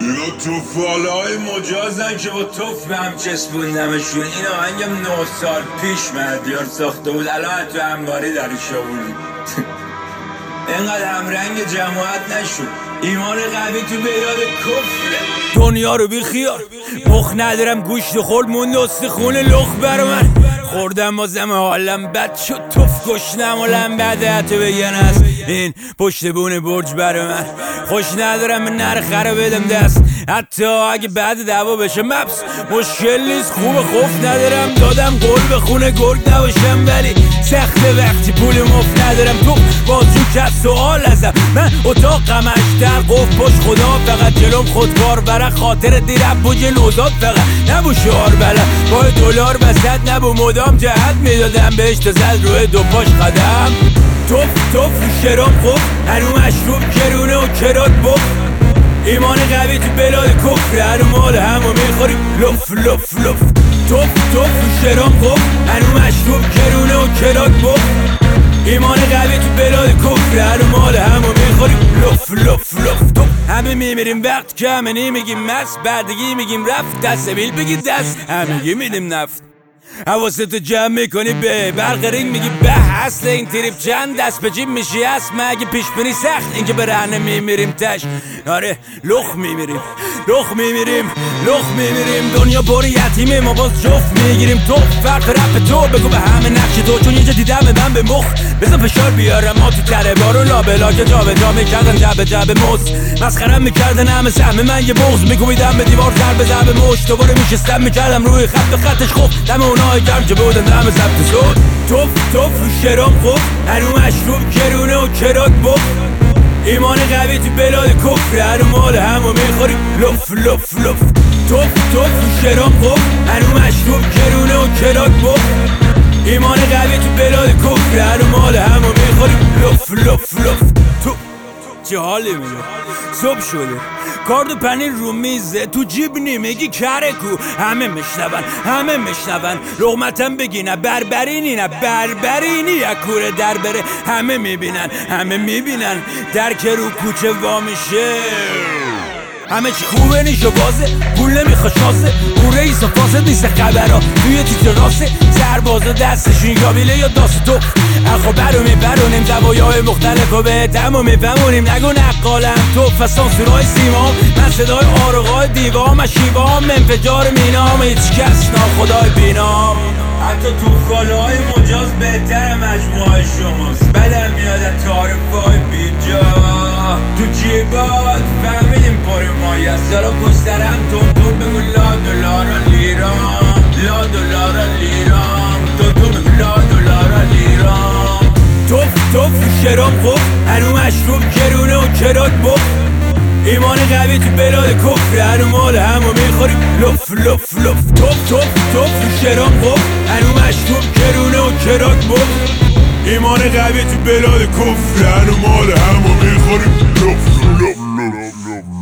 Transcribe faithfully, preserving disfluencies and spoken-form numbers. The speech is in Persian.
اینا توفالای مجازن که با توف به هم چسبوندمشون. این آهنگم نه سال پیش مهدیار ساخته بود، الان تو انباری درش آوردیم. اینقدر همرنگ جماعت نشد، ایمان قوی تو بیاد کفره. دنیا رو بی خیار مخ ندارم، گوشت خورد موند استخون لخ بر من. خوردم بازم حالم بد شد، توف گشنم و لم بده حتی بگن است این پشت بون برج بر من. خوش ندارم من نرخه رو بدم دست، حتی اگه بعد دعوا بشه مبس مشکل نیست. خوب خوف ندارم دادم قول به خونه گرگ نباشم، ولی سخته وقتی پول مفت ندارم. تو بازجو کس سوال ازم، من اتاقم اشتر قف پشت خدا فقط جلوم خودکار برای خاطر دیرم بوج نوزاد فقط نبو شعار بلد با دلار وسط نبو مدام جهت میدادم بهش تا زد روی دو پاش قدم. توف توف شرام خوب هنو مشروب کرونه و کرات بخ، ایمان قوی تو بلاد کفر هنو مال همو میخوریم لف لف لف. توف توف شرام خوب هنو مشروب کرونه و کرات بخ، ایمان قوی تو بلاد کفر هنو مال همو میخوریم لف لف لف. تو همه میمیریم وقت که همه نمیگیم مست، بعدگی میگیم رفت دست بیل بگی دست، همه میدیم نفت. حواستو جمع میکنی به برق رینگ میگی به، اصل این تریپ چند دست به جیب میشی هست. مگه پیش بینی سخت اینکه به رهنه میمیریم تش؟ آره لخ میمیریم لخ میمیریم لخ میمیریم. دنیا پر یتیمه ما باز جفت میگیریم. تو فرق رپ تو بگو به همه نقش تو، چون یه جا دیدم من به مخ بزن فشار بیارم. ما تو تره بارون لابلا که جا به جا میکردن جب جب موز مسخرم میکردن همه سهم من یه بغض میکوبیدم به دیوار سر به زب مشت دوباره میشستم میکردم روی خط و خطش خوب دم اونای گرم که بودن دم ضبط شد. توف توف شرام خوب هنو مشروب کرونه و کرات بخ، ایمان قوی تو بلاد کفر هنو مال همو میخوریم لف لف لف. توف توف شرام خوب هنو مشروب کرونه و کرات بخ، ایمان قوی تو بلاد کفر هنو مال همو میخوریم لف لف لف. تو چه حالی میگه صبح شده کارد و پنیر رو میزه تو جیب نمیگی کره کو، همه میشنون همه میشنون لغمتم بگی نه بربرینی نه بربرینی یک کوره در بره همه میبینن همه میبینن در که رو کوچه وا میشه. همه چی خوبه نیش و بازه پول نمیخواد شاسه، او رئیس و فاسد نیست خبرها توی تیتر راسه. سرباز و دستشون یابیله یا داست تو اخو برو میبرونیم زوایای مختلف و به تمو میفهمونیم. نگو نقالم تو فسان سورای سیمام، من صدای آرقای دیوام و شیوام انفجار مینام هیچ کس ناخدای بینام. حتی توفالای مجاز بهتر مجموعه شماست، بدم میاد تعارفای بیجا تو جیبات فهمیدیم پاری مایی است. سالا پسترم تون تون بگو لا دلارا لیرام لا دلارا لیرام تون تون بگو لا دلارا لیرام. توف توف شرام خوب هنو مشروب کرونه و کرات بخ، ایمان قوی تو بلاد کفر هنو مال همو میخوریم لف لف لف. توف توف توف شرام خوب هنو مشروب کرونه و کرات بخ، ایمان قوی تو بلاد کفر هنو مال همو میخوریم لف لف لف.